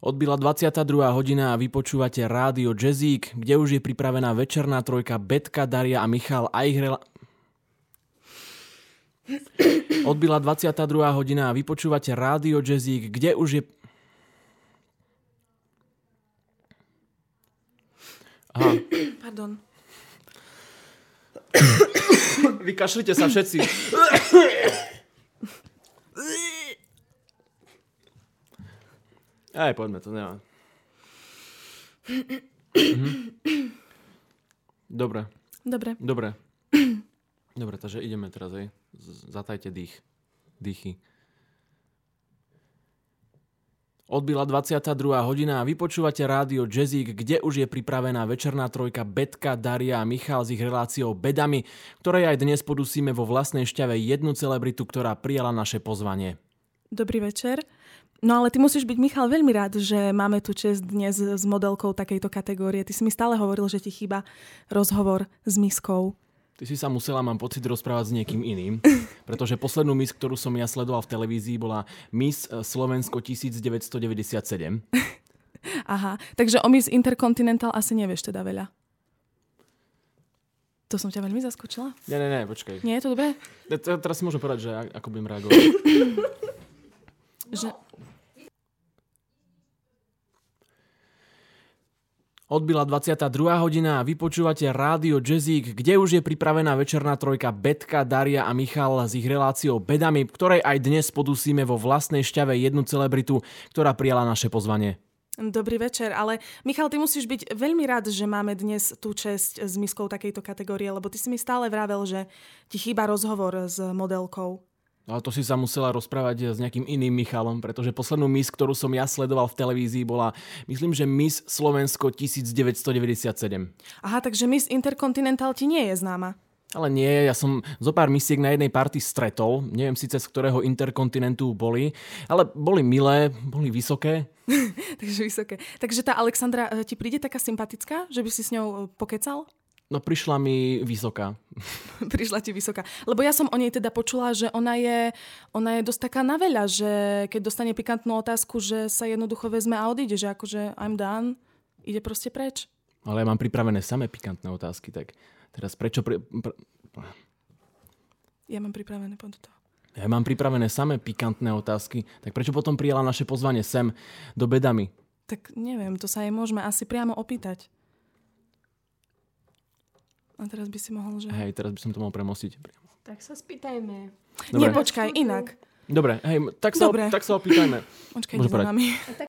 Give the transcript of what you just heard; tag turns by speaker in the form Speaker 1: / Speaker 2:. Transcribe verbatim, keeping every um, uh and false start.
Speaker 1: Odbila dvadsiata druhá hodina a vy počúvate Rádio Jazzík, kde už je pripravená večerná trojka Betka, Daria a Michal a ich rela... Odbila dvadsiata druhá hodina a vy počúvate Rádio Jazzík, kde už je... Aha.
Speaker 2: Pardon.
Speaker 1: Vykašlite sa všetci. Aj, poďme, to nemá. Mhm. Dobre.
Speaker 2: Dobre.
Speaker 1: Dobre. Dobre, takže ideme teraz, aj. Zatajte dých. Dýchy. Odbila dvadsiata druhá hodina a vy počúvate Rádio Jazzík, kde už je pripravená večerná trojka Betka, Daria a Michal s ich reláciou Bedami, ktorej aj dnes podusíme vo vlastnej šťave jednu celebritu, ktorá prijala naše pozvanie.
Speaker 2: Dobrý večer. No ale ty musíš byť, Michal, veľmi rád, že máme tu čest dnes s modelkou takejto kategórie. Ty si mi stále hovoril, že ti chýba rozhovor s miskou.
Speaker 1: Ty si sa musela, mám pocit, rozprávať s niekým iným, pretože poslednú Miss, ktorú som ja sledoval v televízii, bola Miss Slovensko devätnásťstodeväťdesiatsedem.
Speaker 2: Aha, takže o Miss Intercontinental asi nevieš teda veľa. To som ťa veľmi zaskočila?
Speaker 1: Nie, nie, nie, počkaj.
Speaker 2: Nie je to dobré?
Speaker 1: Teraz si môžem povedať, že ako budem reagovať.
Speaker 2: Že...
Speaker 1: Odbila dvadsiata druhá hodina a vy počúvate Rádio Jazzík, kde už je pripravená večerná trojka Betka, Daria a Michal s ich reláciou Bedami, ktorej aj dnes podusíme vo vlastnej šťave jednu celebritu, ktorá prijala naše pozvanie.
Speaker 2: Dobrý večer, ale Michal, ty musíš byť veľmi rád, že máme dnes tú česť s miskou takejto kategórie, lebo ty si mi stále vravel, že ti chýba rozhovor s modelkou.
Speaker 1: Ale to si sa musela rozprávať s nejakým iným Michalom, pretože poslednú Miss, ktorú som ja sledoval v televízii, bola, myslím, že Miss Slovensko devätnásťstodeväťdesiatsedem.
Speaker 2: Aha, takže Miss Intercontinental ti nie je známa.
Speaker 1: Ale nie, ja som zo pár misiek na jednej party stretol, neviem síce z ktorého interkontinentu boli, ale boli milé, boli vysoké.
Speaker 2: Takže vysoké. Takže tá Alexandra ti príde taká sympatická, že by si s ňou pokecal?
Speaker 1: No prišla mi vysoká.
Speaker 2: Prišla ti vysoká. Lebo ja som o nej teda počula, že ona je, ona je dosť taká na veľa, že keď dostane pikantnú otázku, že sa jednoducho vezme a odíde, že akože I'm done, ide proste preč.
Speaker 1: Ale ja mám pripravené samé pikantné otázky, tak teraz prečo... Pri... Pr...
Speaker 2: Ja mám pripravené pod to.
Speaker 1: Ja mám pripravené samé pikantné otázky, tak prečo potom prijala naše pozvanie sem do Bedami?
Speaker 2: Tak neviem, to sa jej môžeme asi priamo opýtať. A teraz by si mohol, že...
Speaker 1: Hej, teraz by som to mohol premostiť.
Speaker 3: Tak sa spýtajme.
Speaker 2: Dobre. Nie, počkaj, inak.
Speaker 1: Dobre, hej, tak sa, tak sa opýtajme.
Speaker 2: Počkaj, ide za nami.